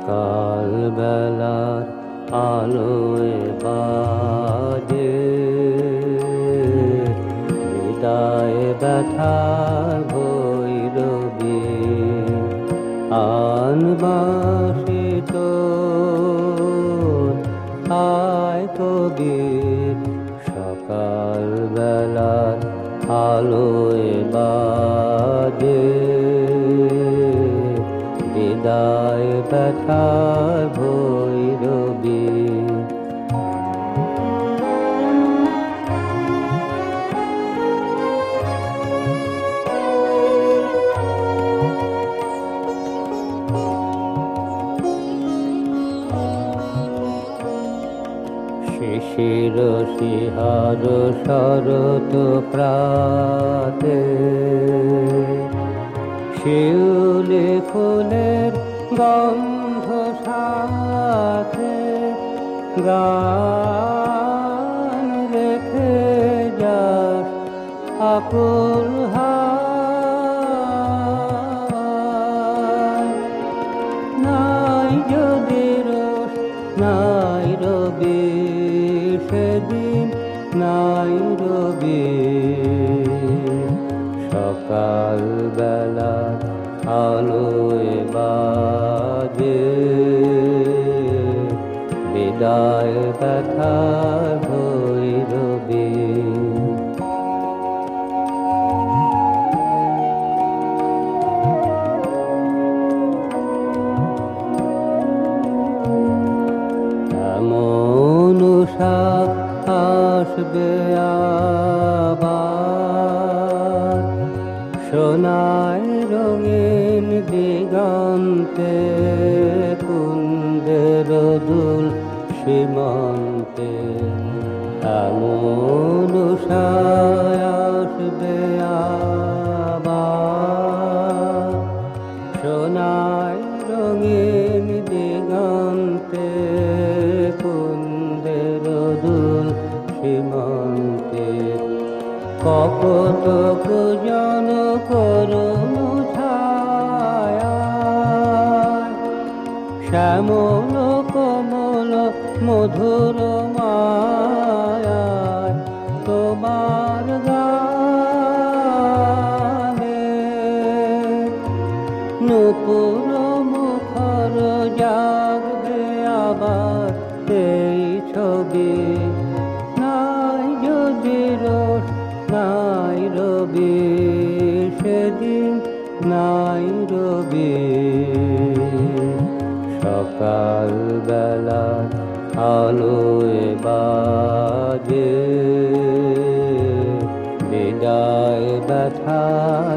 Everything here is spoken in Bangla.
সকাল বেলার আলোয় বাজে হৃদয় ব্যথার ভৈরবী আনবাসিত আয় কবির সকাল বেলার আলোয় বাজে হৃদয় ব্যথার ভৈরবী শিশির শিহার শরৎ প্রাতে শিউলি ফুলের গন্ধ সাথে গান রেখে যাস আকুল হায় নাই যদি রোষ নাই রবি সেদিন নাই রবি সকাল বেলার আলোয় বাজে বিদায় ব্যথার ভৈরবী এমন উষা আসবে আবার সোনায় রঙিন দিগন্তে কুন্দের দুল সীমান্তে এমন উষা আসবে আবার সোনায় রঙিন দিগন্তে কুন্দের দুল সীমান্তে কপট কুজন করুণ ছায়া শ্যামল কমল মধুর মায়ায় তোমার গানে নূপুর মুখর জাগবে আবার এই ছবি নাই যদি রোষ নাই রবি সেদিন নাই রবি সকাল বেলার আলোয় বাজে বিদায় ব্যথা